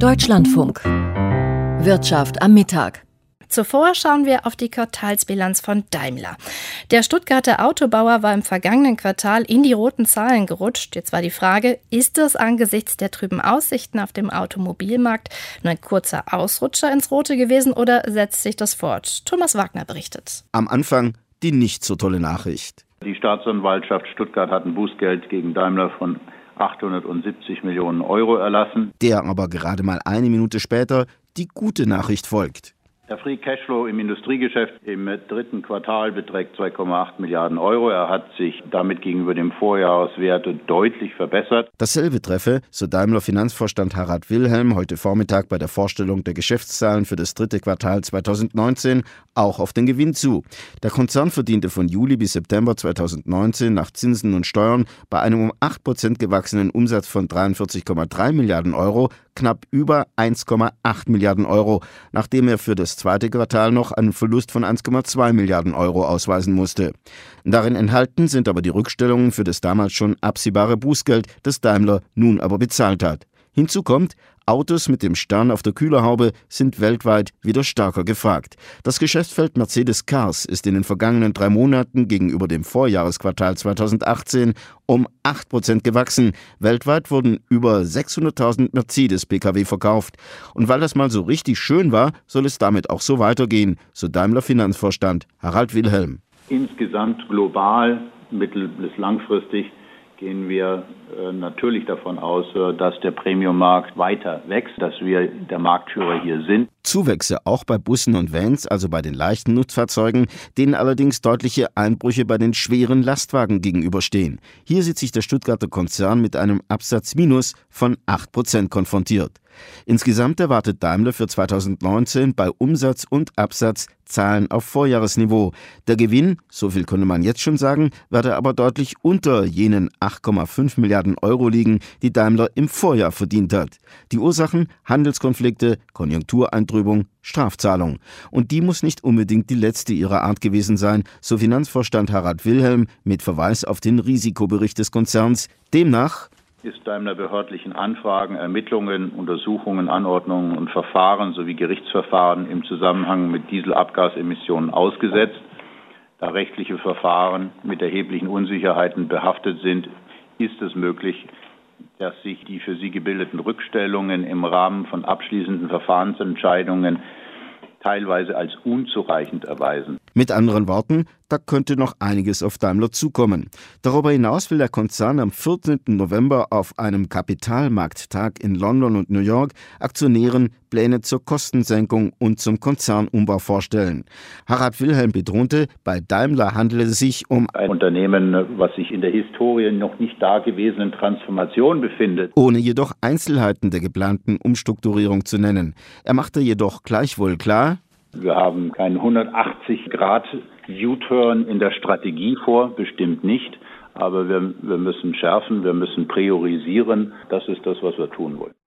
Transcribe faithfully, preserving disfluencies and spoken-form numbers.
Deutschlandfunk. Wirtschaft am Mittag. Zuvor schauen wir auf die Quartalsbilanz von Daimler. Der Stuttgarter Autobauer war im vergangenen Quartal in die roten Zahlen gerutscht. Jetzt war die Frage, ist das angesichts der trüben Aussichten auf dem Automobilmarkt nur ein kurzer Ausrutscher ins Rote gewesen oder setzt sich das fort? Thomas Wagner berichtet. Am Anfang die nicht so tolle Nachricht. Die Staatsanwaltschaft Stuttgart hat ein Bußgeld gegen Daimler von achthundertsiebzig Millionen Euro erlassen. Der aber gerade mal eine Minute später die gute Nachricht folgt. Der Free Cashflow im Industriegeschäft im dritten Quartal beträgt zwei Komma acht Milliarden Euro. Er hat sich damit gegenüber dem Vorjahreswert deutlich verbessert. Dasselbe treffe, so Daimler-Finanzvorstand Harald Wilhelm heute Vormittag bei der Vorstellung der Geschäftszahlen für das dritte Quartal zweitausendneunzehn, auch auf den Gewinn zu. Der Konzern verdiente von Juli bis September zweitausendneunzehn nach Zinsen und Steuern bei einem um acht Prozent gewachsenen Umsatz von dreiundvierzig Komma drei Milliarden Euro knapp über eins Komma acht Milliarden Euro, nachdem er für das zweite Quartal noch einen Verlust von eins Komma zwei Milliarden Euro ausweisen musste. Darin enthalten sind aber die Rückstellungen für das damals schon absehbare Bußgeld, das Daimler nun aber bezahlt hat. Hinzu kommt, Autos mit dem Stern auf der Kühlerhaube sind weltweit wieder stärker gefragt. Das Geschäftsfeld Mercedes Cars ist in den vergangenen drei Monaten gegenüber dem Vorjahresquartal zweitausendachtzehn um acht Prozent gewachsen. Weltweit wurden über sechshunderttausend Mercedes-P K W verkauft. Und weil das mal so richtig schön war, soll es damit auch so weitergehen, so Daimler-Finanzvorstand Harald Wilhelm. Insgesamt global, mittel- bis langfristig, gehen wir äh, natürlich davon aus, äh, dass der Premium-Markt weiter wächst, dass wir der Marktführer hier sind. Zuwächse auch bei Bussen und Vans, also bei den leichten Nutzfahrzeugen, denen allerdings deutliche Einbrüche bei den schweren Lastwagen gegenüberstehen. Hier sieht sich der Stuttgarter Konzern mit einem Absatzminus von acht Prozent konfrontiert. Insgesamt erwartet Daimler für zweitausendneunzehn bei Umsatz und Absatz Zahlen auf Vorjahresniveau. Der Gewinn, so viel konnte man jetzt schon sagen, werde aber deutlich unter jenen acht Komma fünf Milliarden Euro liegen, die Daimler im Vorjahr verdient hat. Die Ursachen: Handelskonflikte, Konjunktureintrübung, Strafzahlung. Und die muss nicht unbedingt die letzte ihrer Art gewesen sein, so Finanzvorstand Harald Wilhelm mit Verweis auf den Risikobericht des Konzerns. Demnach ist Daimler behördlichen Anfragen, Ermittlungen, Untersuchungen, Anordnungen und Verfahren sowie Gerichtsverfahren im Zusammenhang mit Dieselabgasemissionen ausgesetzt. Da rechtliche Verfahren mit erheblichen Unsicherheiten behaftet sind, ist es möglich, dass sich die für sie gebildeten Rückstellungen im Rahmen von abschließenden Verfahrensentscheidungen teilweise als unzureichend erweisen. Mit anderen Worten, da könnte noch einiges auf Daimler zukommen. Darüber hinaus will der Konzern am vierzehnten November auf einem Kapitalmarkttag in London und New York Aktionären Pläne zur Kostensenkung und zum Konzernumbau vorstellen. Harald Wilhelm betonte, bei Daimler handele es sich um ein Unternehmen, was sich in der Historie noch nicht dagewesenen Transformation befindet. Ohne jedoch Einzelheiten der geplanten Umstrukturierung zu nennen. Er machte jedoch gleichwohl klar: Wir haben keinen hundertachtzig Grad U-Turn in der Strategie vor, bestimmt nicht. Aber wir, wir müssen schärfen, wir müssen priorisieren. Das ist das, was wir tun wollen.